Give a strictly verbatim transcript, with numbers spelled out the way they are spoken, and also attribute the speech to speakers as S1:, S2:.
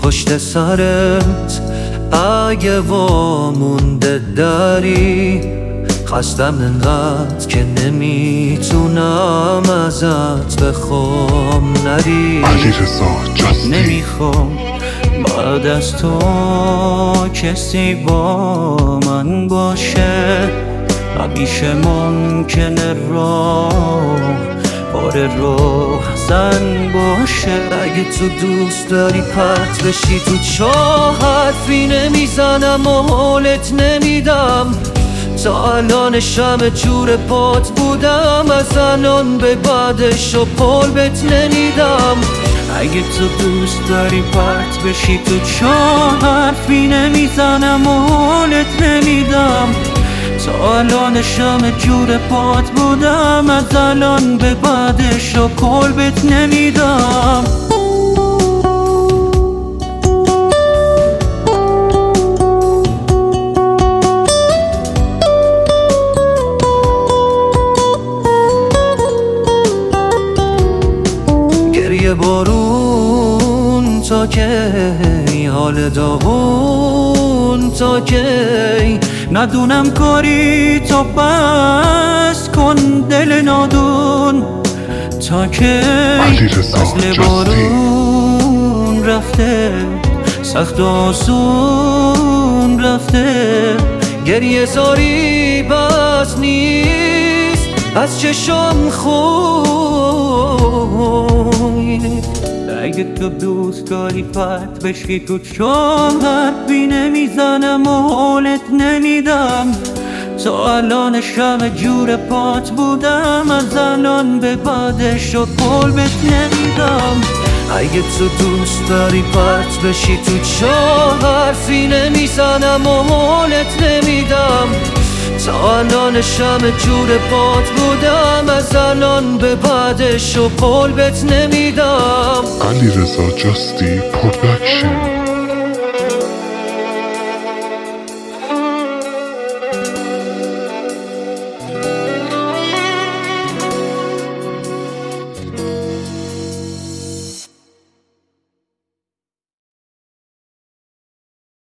S1: پشت سرت اگه وامونده داری، خستم انقدر که نمیتونم ازت بخوام نری. نمیخوام بعد از تو کسی با من باشه، همیشه ممکنه راه پر روزن باشه. اگه تو دوست داری پرت بشی تو چاه، حرفی نمیزنم و حالت نمیدم. تا الان شمع جور پات بودم، از الان به بعدش و پل بهت نمیدم. اگه تو دوست داری پرت بشی تو چاه، حرفی نمیزنم و حالت نمیدم. تا الان شمع جور پات بودم، از الان به بعدش و کل بهت نمیدم. گریه بارون تا کی، حال داغون تا کی، ندونم کاری تو بس کن دل نادون تا کی. فصل بارون رفته، سخت و آسون رفته، گریه زاری بس نیست از چشم خوی. اگه تو دوست داری پرت بشی تو چاه، حرفی نمیزنم و حالت نمیدم. تا الان شمع جور پات بودم، از الان به بعدش و کل بهت نمیدم. اگه تو دوست داری پرت بشی تو چاه، حرفی نمیزنم و حالت نمیدم. تا الان شمع جور پات بودم، از الان به بعدش و پل بهت نمیدم.
S2: علیرضا جاستی پروداکشن.